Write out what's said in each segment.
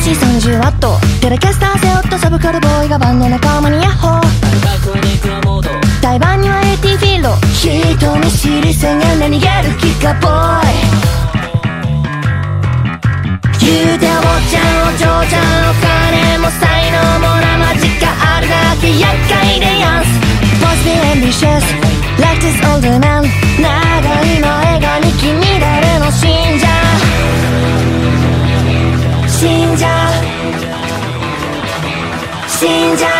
AC 30ワットテレキャスター背負ったサブカルボーイがバンド仲間にヤッホー。対バンには AT フィールド人見知り宣言で逃げるキッカーボーイ。言うてお坊ちゃんお嬢ちゃんお金も才能も生地があるだけ厄介でやんす。 Positive ambitious like this older man 長い前がに君誰の信者信者信者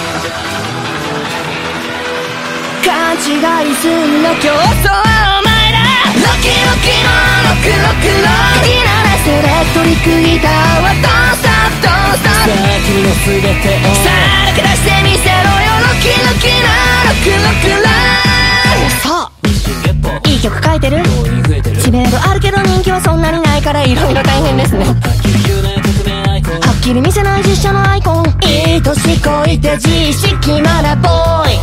勘違いすんの競争はお前だ。ロキロキのロクロクロ気にならせエレクトリックギターはドンストップドンストップ。さあ君の全てをさあ抜け出してみせろよロキロキのロクロクロ。そういい曲書いてる知名度あるけど人気はそんなにないからいろいろ大変ですね。はっきり見せない実写のアイコンいい年こいて自意識まだボーイ。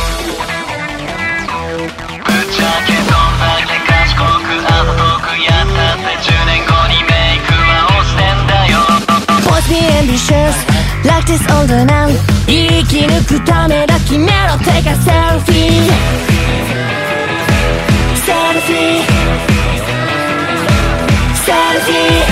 ぶっちゃけどんだけ賢くあざとくやったって10年後にメイクは落ちてんだよ。 Must be ambitious like this older man 生き抜くためだ決めろ Take a selfie Selfie Selfie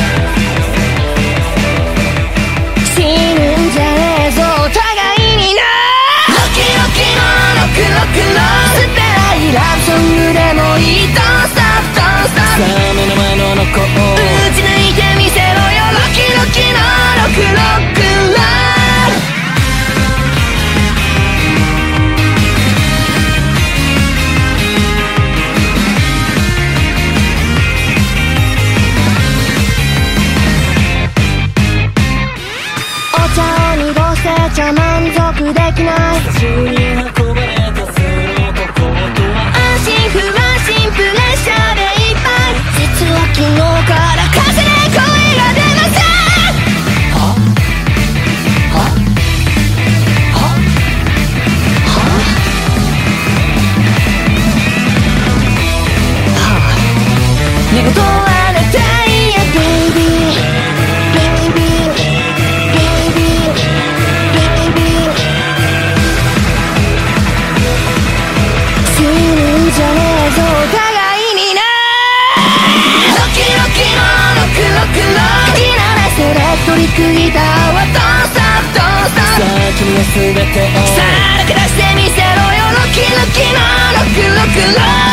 死ぬんじゃねえぞお互いにな。ロキロキのロクロクロスペライラブソングでもいい Don't stop don't stop さあ目の前のあの子を打ち抜いてみせろよロキロキのロクロクロ。お茶を濁せちゃ満足できない久しぶりに運ばれた数の男とは安心不安心プレッシャーでいっぱい実は昨日から風で声が出ません。はははは寝言は寝たいやベイビーベイビーベイビーベイビー死ぬんじゃねえぞお互いにな。ロキロキのロクロクロ気にならせエレクトリックギターはドンストップドンストップ。 さあ君の全てをさあ抜け出してみせろよロキロキのロクロクロ。